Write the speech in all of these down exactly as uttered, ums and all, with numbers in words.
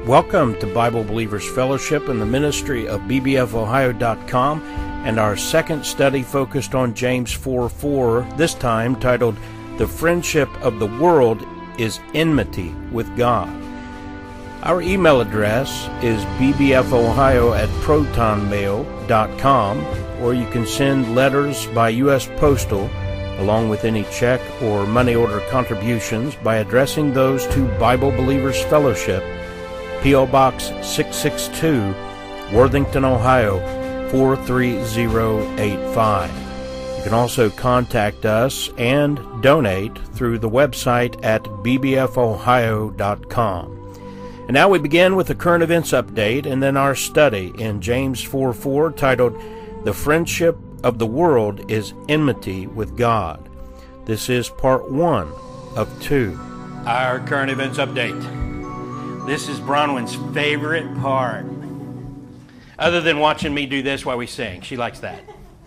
Welcome to Bible Believers Fellowship and the ministry of B B F Ohio dot com and our second study focused on James four four, this time titled, The Friendship of the World is Enmity with God. Our email address is b b f ohio at proton mail dot com, or you can send letters by U S Postal along with any check or money order contributions by addressing those to Bible Believers Fellowship, P O Box six six two, Worthington, Ohio four three zero eight five. You can also contact us and donate through the website at b b f ohio dot com. And now we begin with the current events update and then our study in James four four titled, The Friendship of the World is Enmity with God. This is part one of two. Our current events update. This is Bronwyn's favorite part. Other than watching me do this while we sing. She likes that.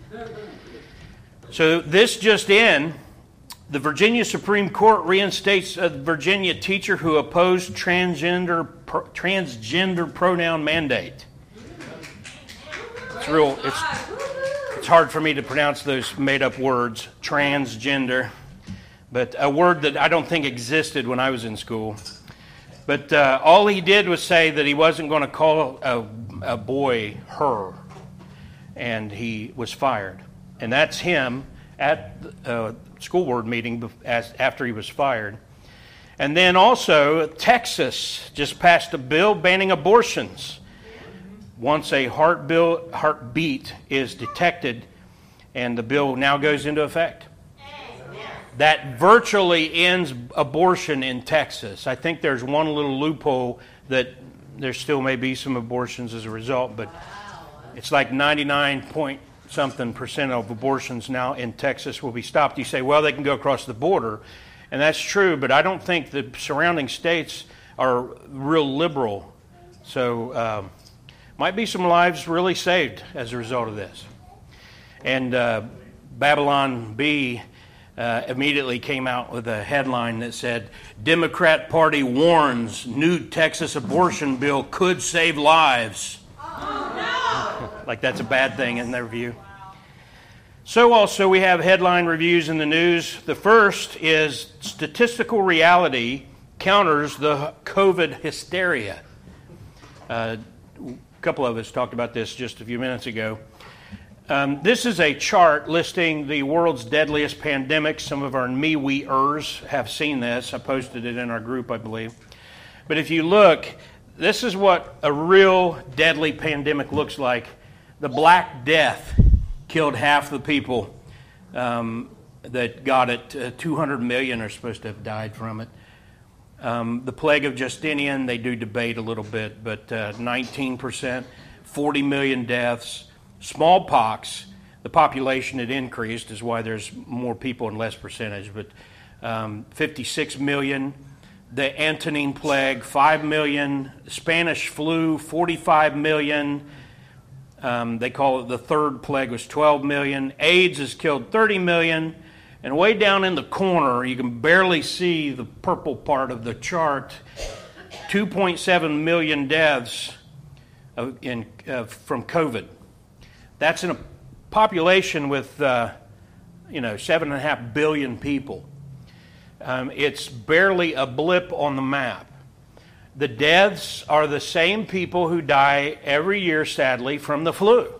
So this just in, the Virginia Supreme Court reinstates a Virginia teacher who opposed transgender pro, transgender pronoun mandate. It's real, it's, it's hard for me to pronounce those made-up words, transgender, but a word that I don't think existed when I was in school. But uh, all he did was say that he wasn't going to call a, a boy her, and he was fired. And that's him at a school board meeting as, after he was fired. And then also, Texas just passed a bill banning abortions once a heart bill, heartbeat is detected, and the bill now goes into effect. That virtually ends abortion in Texas. I think there's one little loophole that there still may be some abortions as a result, but it's like ninety-nine point something percent of abortions now in Texas will be stopped. You say, well, they can go across the border, and that's true, but I don't think the surrounding states are real liberal. So um, might be some lives really saved as a result of this. And uh, Babylon B Uh, immediately came out with a headline that said, Democrat Party warns new Texas abortion bill could save lives. Oh, no! Like that's a bad thing in their view. So also we have headline reviews in the news. The first is statistical reality counters the COVID hysteria. Uh, a couple of us talked about this just a few minutes ago. Um, this is a chart listing the world's deadliest pandemics. Some of our me-we-ers have seen this. I posted it in our group, I believe. But if you look, this is what a real deadly pandemic looks like. The Black Death killed half the people um, that got it. Uh, two hundred million are supposed to have died from it. Um, the plague of Justinian, they do debate a little bit, but uh, nineteen percent, forty million deaths. Smallpox, the population had increased, is why there's more people and less percentage, but um, fifty-six million. The Antonine Plague, five million. Spanish flu, forty-five million. Um, they call it the third plague, was twelve million. AIDS has killed thirty million. And way down in the corner, you can barely see the purple part of the chart, two point seven million deaths of, in, uh, from COVID. That's in a population with, uh, you know, seven and a half billion people. Um, it's barely a blip on the map. The deaths are the same people who die every year, sadly, from the flu.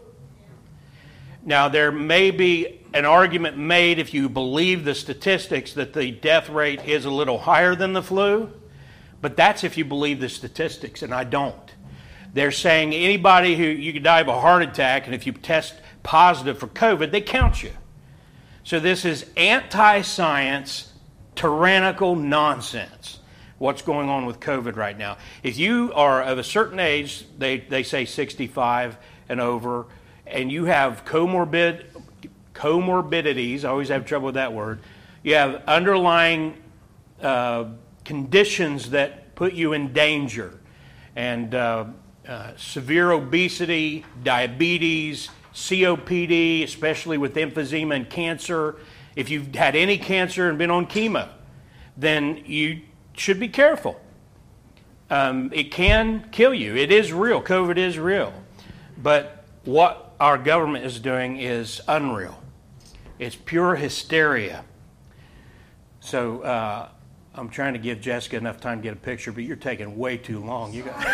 Now, there may be an argument made, if you believe the statistics, that the death rate is a little higher than the flu, but that's if you believe the statistics, and I don't. They're saying anybody who, you could die of a heart attack, and if you test positive for COVID, they count you. So this is anti-science, tyrannical nonsense, what's going on with COVID right now. If you are of a certain age, they, they say sixty-five and over, and you have comorbid, comorbidities, I always have trouble with that word, you have underlying uh, conditions that put you in danger, and uh, Uh, severe obesity, diabetes, C O P D, especially with emphysema and cancer. If you've had any cancer and been on chemo, then you should be careful. Um, it can kill you. It is real. COVID is real. But what our government is doing is unreal. It's pure hysteria. So uh, I'm trying to give Jessica enough time to get a picture, but you're taking way too long. You got.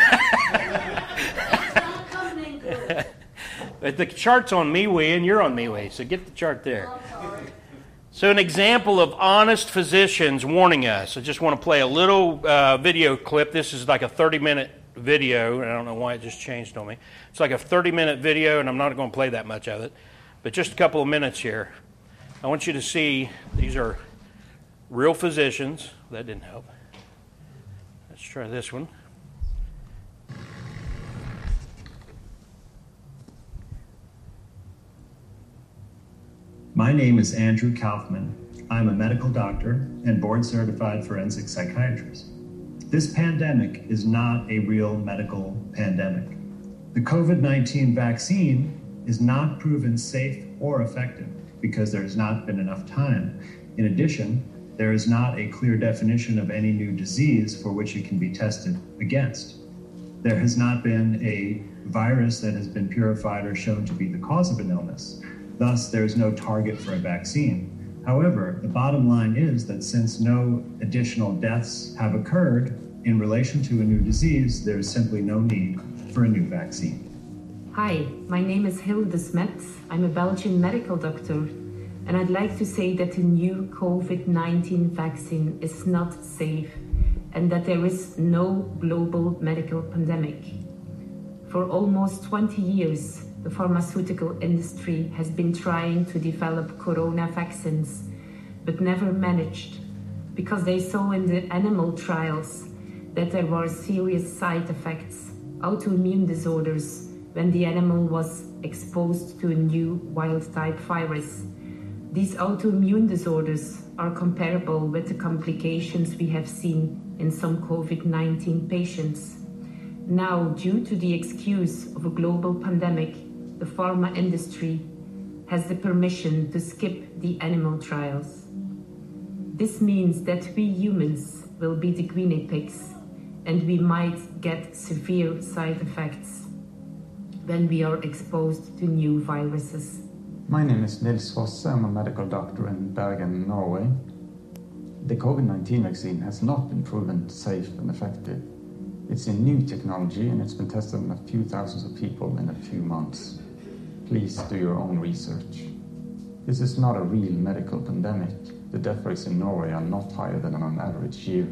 But the chart's on MeWe and you're on MeWe, so get the chart there. So an example of honest physicians warning us. I just want to play a little uh, video clip. This is like a thirty-minute video, and I don't know why it just changed on me. It's like a thirty-minute video, and I'm not going to play that much of it, but just a couple of minutes here. I want you to see these are real physicians. That didn't help. Let's try this one. My name is Andrew Kaufman. I'm a medical doctor and board-certified forensic psychiatrist. This pandemic is not a real medical pandemic. The COVID nineteen vaccine is not proven safe or effective because there has not been enough time. In addition, there is not a clear definition of any new disease for which it can be tested against. There has not been a virus that has been purified or shown to be the cause of an illness. Thus, there is no target for a vaccine. However, the bottom line is that since no additional deaths have occurred in relation to a new disease, there is simply no need for a new vaccine. Hi, my name is Hilde Smet. I'm a Belgian medical doctor, and I'd like to say that the new COVID nineteen vaccine is not safe and that there is no global medical pandemic. For almost twenty years, the pharmaceutical industry has been trying to develop corona vaccines, but never managed, because they saw in the animal trials that there were serious side effects, autoimmune disorders, when the animal was exposed to a new wild-type virus. These autoimmune disorders are comparable with the complications we have seen in some COVID nineteen patients. Now, due to the excuse of a global pandemic, the pharma industry has the permission to skip the animal trials. This means that we humans will be the guinea pigs, and we might get severe side effects when we are exposed to new viruses. My name is Nils Fosse. I'm a medical doctor in Bergen, Norway. The COVID nineteen vaccine has not been proven safe and effective. It's a new technology and it's been tested on a few thousands of people in a few months. Please do your own research. This is not a real medical pandemic. The death rates in Norway are not higher than on an average year.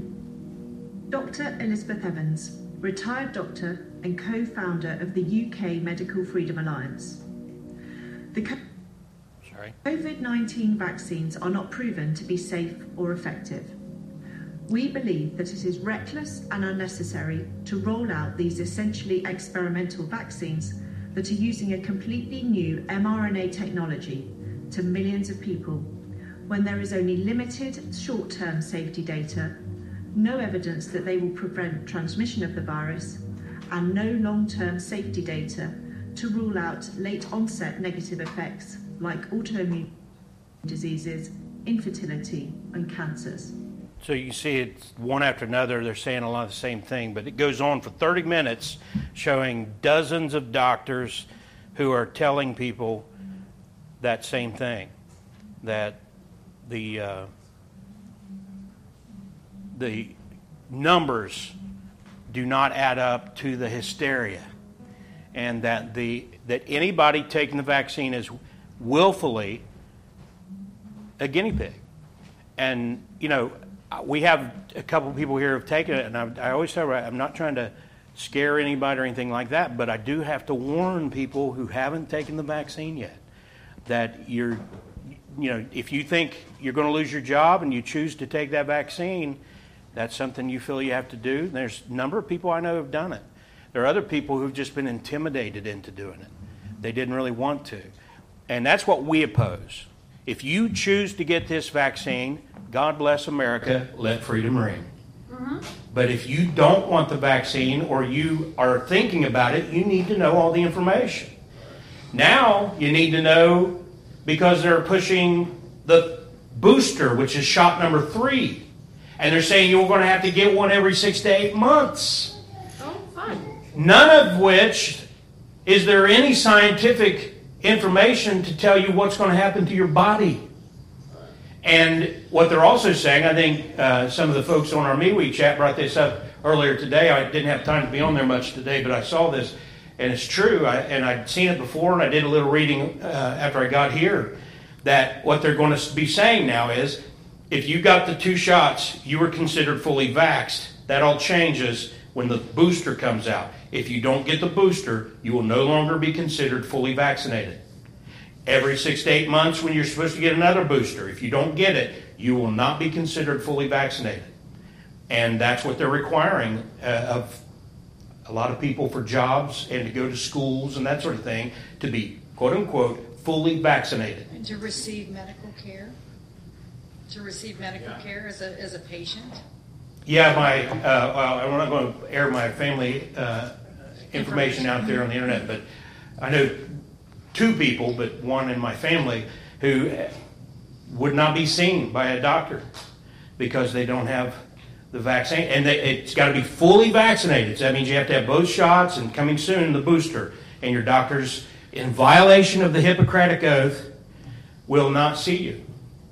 Doctor Elizabeth Evans, retired doctor and co-founder of the U K Medical Freedom Alliance. The co- Sorry. COVID nineteen vaccines are not proven to be safe or effective. We believe that it is reckless and unnecessary to roll out these essentially experimental vaccines that are using a completely new mRNA technology to millions of people when there is only limited short-term safety data, no evidence that they will prevent transmission of the virus, and no long-term safety data to rule out late-onset negative effects like autoimmune diseases, infertility, and cancers. So you see it one after another, they're saying a lot of the same thing, but it goes on for thirty minutes showing dozens of doctors who are telling people that same thing, that the uh, the numbers do not add up to the hysteria, and that the that anybody taking the vaccine is willfully a guinea pig. And, you know, we have a couple of people here who have taken it, and I, I always tell them I'm not trying to scare anybody or anything like that, but I do have to warn people who haven't taken the vaccine yet that you're, you know, if you think you're going to lose your job and you choose to take that vaccine, that's something you feel you have to do. There's a number of people I know who have done it. There are other people who've just been intimidated into doing it. They didn't really want to. And that's what we oppose. If you choose to get this vaccine, God bless America, let freedom ring. Mm-hmm. But if you don't want the vaccine or you are thinking about it, you need to know all the information. Now you need to know, because they're pushing the booster, which is shot number three. And they're saying you're going to have to get one every six to eight months. None of which is there any scientific information to tell you what's going to happen to your body. And what they're also saying, I think uh, some of the folks on our MeWe chat brought this up earlier today. I didn't have time to be on there much today, but I saw this, and it's true. I, and I'd seen it before, and I did a little reading uh, after I got here, that what they're going to be saying now is, if you got the two shots, you were considered fully vaxxed. That all changes when the booster comes out. If you don't get the booster, you will no longer be considered fully vaccinated. Every six to eight months when you're supposed to get another booster, if you don't get it, you will not be considered fully vaccinated. And that's what they're requiring uh, of a lot of people for jobs and to go to schools and that sort of thing, to be, quote unquote, fully vaccinated. And to receive medical care? To receive medical yeah. care as a, as a patient? Yeah, my, uh, well, I'm not going to air my family uh, information out there on the internet, but I know two people, but one in my family, who would not be seen by a doctor because they don't have the vaccine. And they, it's got to be fully vaccinated. So that means you have to have both shots, and coming soon, the booster. And your doctors, in violation of the Hippocratic Oath, will not see you.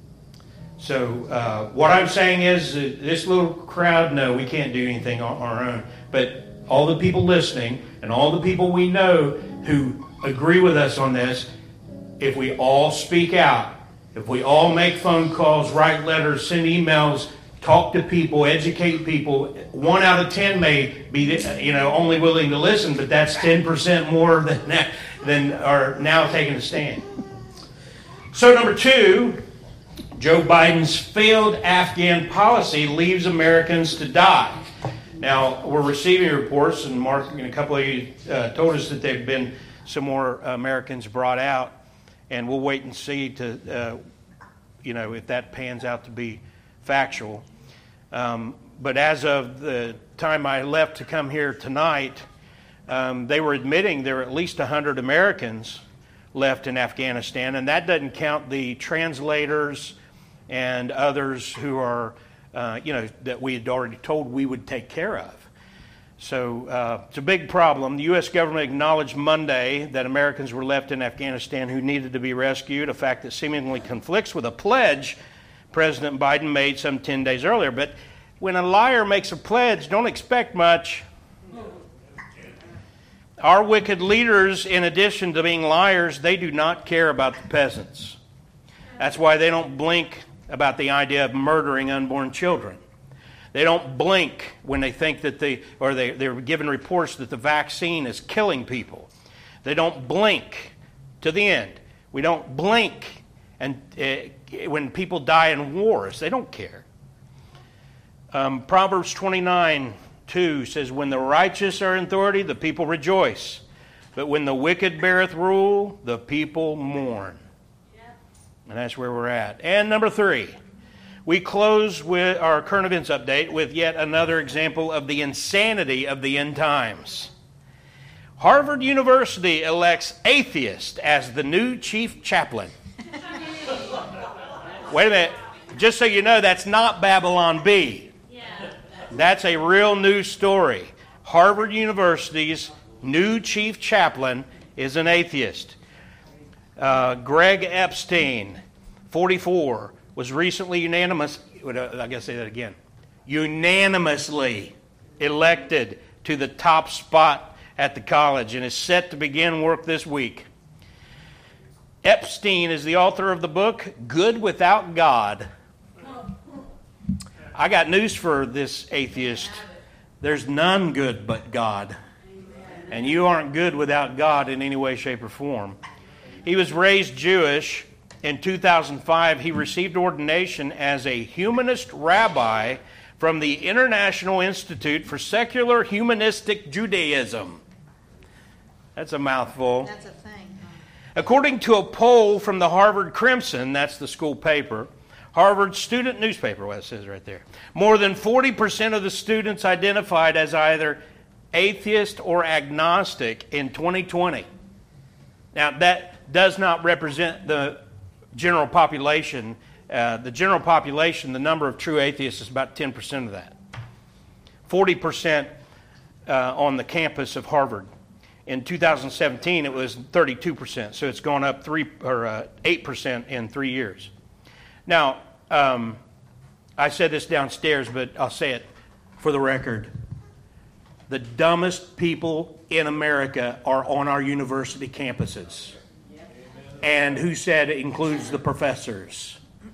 So uh, what I'm saying is, uh, this little crowd, no, we can't do anything on our own. But all the people listening and all the people we know who agree with us on this, if we all speak out, if we all make phone calls, write letters, send emails, talk to people, educate people, one out of ten may be, you know, only willing to listen, but that's ten percent more than than are now taking a stand. So number two, Joe Biden's failed Afghan policy leaves Americans to die. Now, we're receiving reports, and Mark and a couple of you uh, told us that there have been some more Americans brought out, and we'll wait and see to, uh, you know, if that pans out to be factual. Um, but as of the time I left to come here tonight, um, they were admitting there are at least one hundred Americans left in Afghanistan, and that doesn't count the translators and others who are, uh, you know, that we had already told we would take care of. So uh, it's a big problem. The U S government acknowledged Monday that Americans were left in Afghanistan who needed to be rescued, a fact that seemingly conflicts with a pledge President Biden made some ten days earlier. But when a liar makes a pledge, don't expect much. Our wicked leaders, in addition to being liars, they do not care about the peasants. That's why they don't blink about the idea of murdering unborn children. They don't blink when they think that the, or they, they're given reports that the vaccine is killing people. They don't blink to the end. We don't blink and uh, when people die in wars. They don't care. Um, Proverbs twenty-nine two says, when the righteous are in authority, the people rejoice. But when the wicked beareth rule, the people mourn. Yep. And that's where we're at. And number three, we close with our current events update with yet another example of the insanity of the end times. Harvard University elects atheist as the new chief chaplain. Wait a minute. Just so you know, that's not Babylon B. That's a real news story. Harvard University's new chief chaplain is an atheist. Uh, Greg Epstein, forty-four, was recently unanimous, I gotta say that again, unanimously elected to the top spot at the college and is set to begin work this week. Epstein is the author of the book, Good Without God. I got news for this atheist. There's none good but God. And you aren't good without God in any way, shape, or form. He was raised Jewish. In two thousand five, he received ordination as a humanist rabbi from the International Institute for Secular Humanistic Judaism. That's a mouthful. That's a thing. According to a poll from the Harvard Crimson, that's the school paper, Harvard student newspaper, what it says right there, more than forty percent of the students identified as either atheist or agnostic in twenty twenty. Now, that does not represent the general population. Uh, the general population, the number of true atheists is about ten percent of that. forty percent uh, on the campus of Harvard. In two thousand seventeen, it was thirty-two percent, so it's gone up three or uh, eight percent in three years. Now, um, I said this downstairs, but I'll say it for the record. The dumbest people in America are on our university campuses. And who said it includes the professors?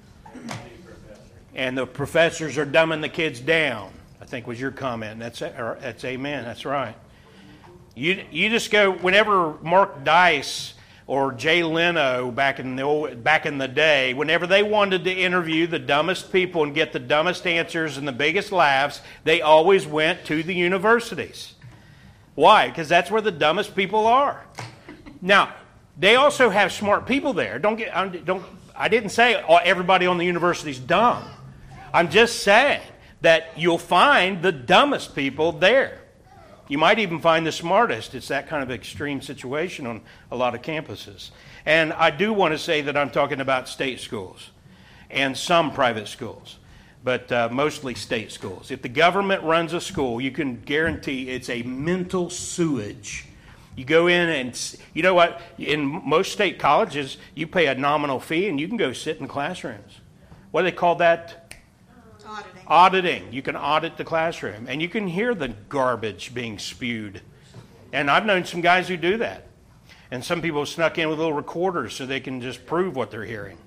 And the professors are dumbing the kids down, I think was your comment. That's, or, that's amen, that's right. You you just go, whenever Mark Dice or Jay Leno back in the old, back in the day, whenever they wanted to interview the dumbest people and get the dumbest answers and the biggest laughs, they always went to the universities. Why? Because that's where the dumbest people are. Now, they also have smart people there. Don't get don't I didn't say everybody on the university is dumb. I'm just saying that you'll find the dumbest people there. You might even find the smartest. It's that kind of extreme situation on a lot of campuses. And I do want to say that I'm talking about state schools and some private schools, but uh, mostly state schools. If the government runs a school, you can guarantee it's a mental sewage. You go in and, you know what, in most state colleges, you pay a nominal fee and you can go sit in classrooms. What do they call that? Auditing. Auditing. You can audit the classroom, and you can hear the garbage being spewed. And I've known some guys who do that. And some people have snuck in with little recorders so they can just prove what they're hearing.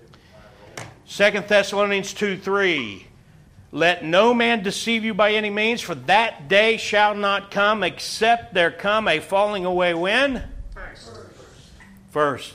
Second Thessalonians two three. Let no man deceive you by any means, for that day shall not come except there come a falling away when? First. First.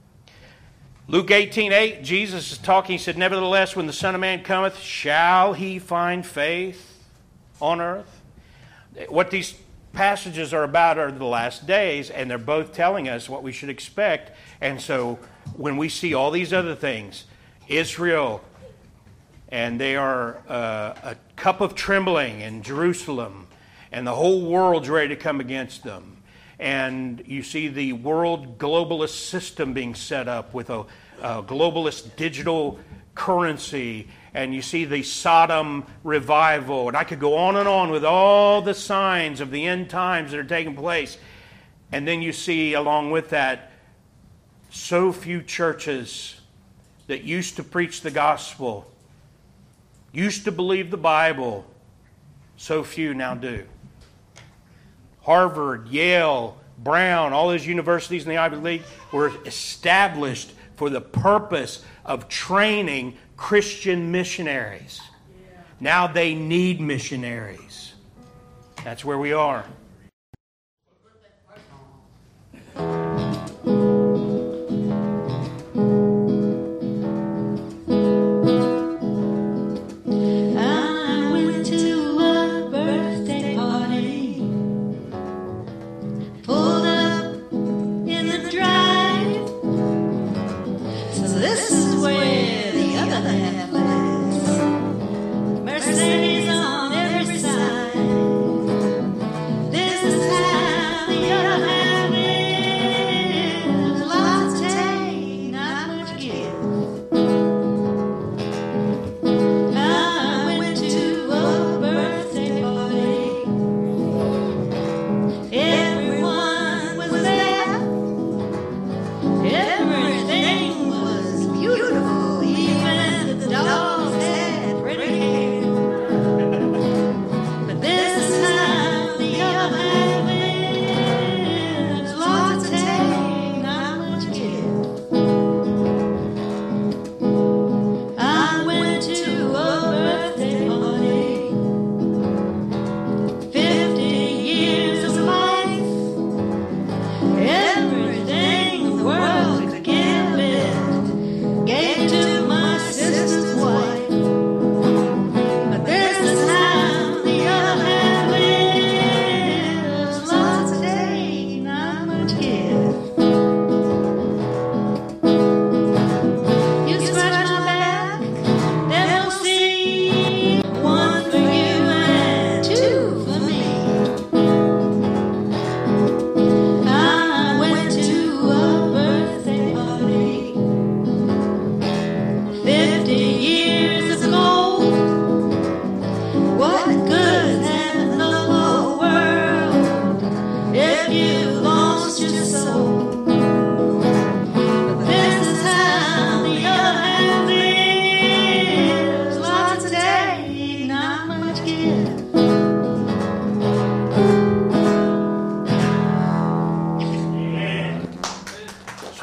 Luke eighteen eight, Jesus is talking. He said, nevertheless, when the Son of Man cometh, shall he find faith on earth? What these passages are about are the last days, and they're both telling us what we should expect. And so when we see all these other things, Israel, and they are uh, a cup of trembling in Jerusalem, and the whole world's ready to come against them. And you see the world globalist system being set up with a, a globalist digital currency, and you see the Sodom revival, and I could go on and on with all the signs of the end times that are taking place. And then you see, along with that, so few churches that used to preach the gospel, used to believe the Bible, so few now do. Harvard, Yale, Brown, all those universities in the Ivy League were established for the purpose of training Christian missionaries. Yeah. Now they need missionaries. That's where we are. Mercedes on every side.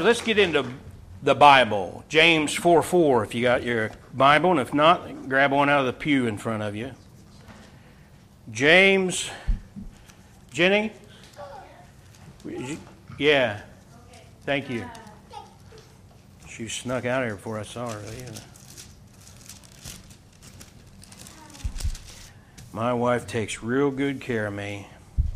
So let's get into the Bible. James four four, if you got your Bible, and if not, grab one out of the pew in front of you. James, Jenny? Yeah. Thank you. She snuck out of here before I saw her. My wife takes real good care of me.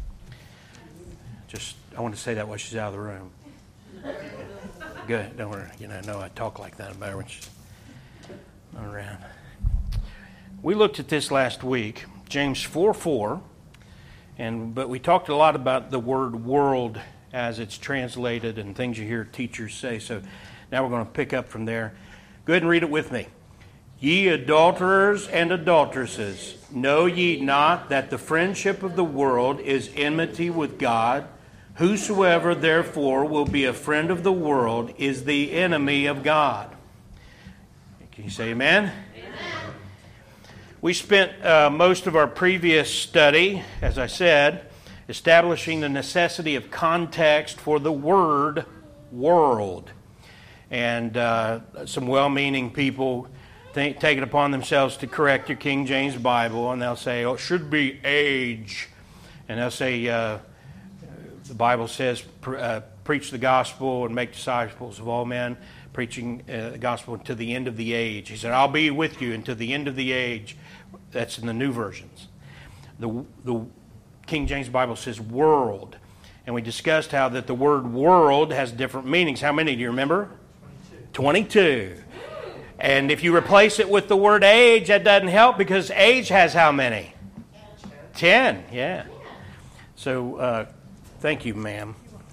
Just, I want to say that while she's out of the room. Good. Don't worry. You know, no, I talk like that about her when she's not around. We looked at this last week, James four four, and but we talked a lot about the word world as it's translated and things you hear teachers say. So now we're going to pick up from there. Go ahead and read it with me. Ye adulterers and adulteresses, know ye not that the friendship of the world is enmity with God? Whosoever therefore will be a friend of the world is the enemy of God. Can you say amen? Amen. We spent uh, most of our previous study, as I said, establishing the necessity of context for the word world. And uh, some well-meaning people think, take it upon themselves to correct your King James Bible, and they'll say, oh, it should be age. And they'll say, uh, the Bible says, uh, preach the gospel and make disciples of all men, preaching uh, the gospel to the end of the age. He said, I'll be with you until the end of the age. That's in the new versions. The, the King James Bible says world. And we discussed how that the word world has different meanings. How many do you remember? twenty-two. And if you replace it with the word age, that doesn't help because age has how many? ten, yeah. So, uh, thank you, ma'am.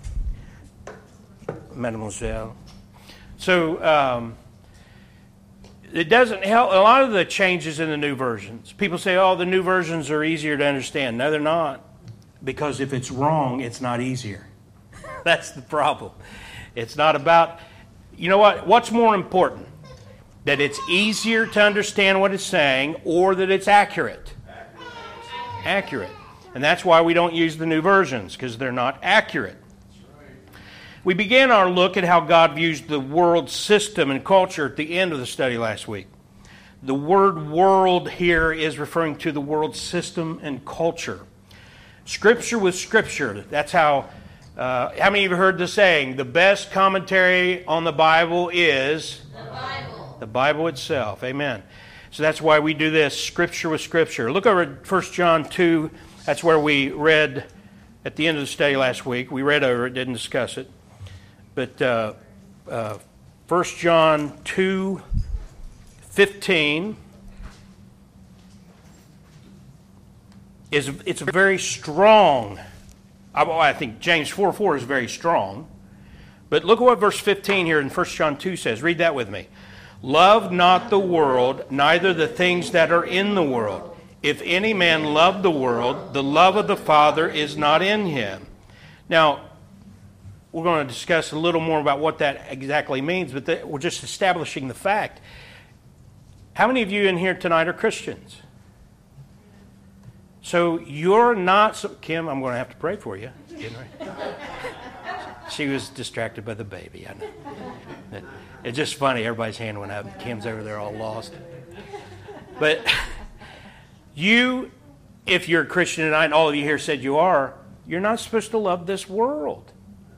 Mademoiselle. So, um, it doesn't help. A lot of the changes in the new versions. People say, oh, the new versions are easier to understand. No, they're not. Because if it's wrong, it's not easier. That's the problem. It's not about, you know what? What's more important? That it's easier to understand what it's saying or that it's accurate? Accurate. And that's why we don't use the new versions, because they're not accurate. We began our look at how God views the world system and culture at the end of the study last week. The word world here is referring to the world system and culture. Scripture with Scripture. That's how, uh, how many of you heard the saying, the best commentary on the Bible is the Bible. The Bible itself. Amen. So that's why we do this, Scripture with Scripture. Look over at First John two. That's where we read at the end of the study last week. We read over it, didn't discuss it. But uh, uh, First John two fifteen is it's a very strong. I think James four four is very strong. But look at what verse fifteen here in First John two says. Read that with me. Love not the world, neither the things that are in the world. If any man love the world, the love of the Father is not in him. Now, we're going to discuss a little more about what that exactly means, but the, we're just establishing the fact. How many of you in here tonight are Christians? So you're not... So, Kim, I'm going to have to pray for you. She was distracted by the baby. I know. It's just funny. Everybody's hand went up. Kim's over there all lost. But you, if you're a Christian tonight, and all of you here said you are, you're not supposed to love this world.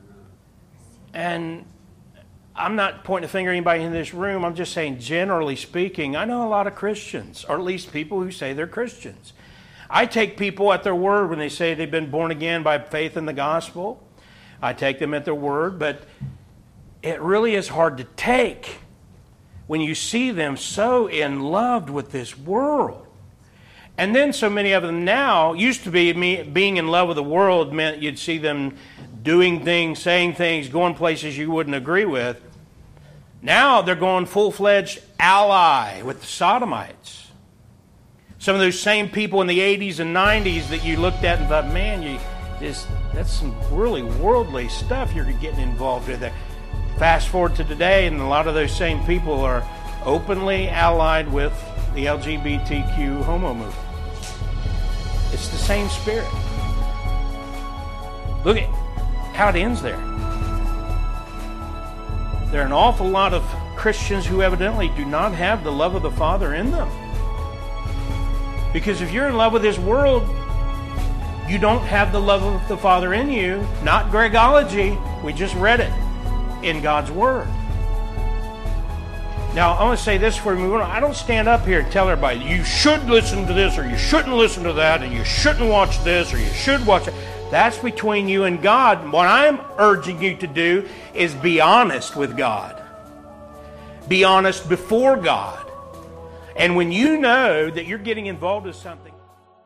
And I'm not pointing a finger at anybody in this room. I'm just saying, generally speaking, I know a lot of Christians, or at least people who say they're Christians. I take people at their word when they say they've been born again by faith in the gospel. I take them at their word, but it really is hard to take when you see them so in love with this world. And then so many of them now, used to be me, being in love with the world meant you'd see them doing things, saying things, going places you wouldn't agree with. Now they're going full-fledged ally with the Sodomites. Some of those same people in the eighties and nineties that you looked at and thought, man, you just, that's some really worldly stuff you're getting involved with there. Fast forward to today, and a lot of those same people are openly allied with the L G B T Q homo movement. It's the same spirit. Look at how it ends there. There are an awful lot of Christians who evidently do not have the love of the Father in them. Because if you're in love with this world, you don't have the love of the Father in you. Not Gregology. We just read it in God's Word. Now, I want to say this before we move on. I don't stand up here and tell everybody, you should listen to this, or you shouldn't listen to that, and you shouldn't watch this, or you should watch it. That's between you and God. What I'm urging you to do is be honest with God. Be honest before God. And when you know that you're getting involved in something,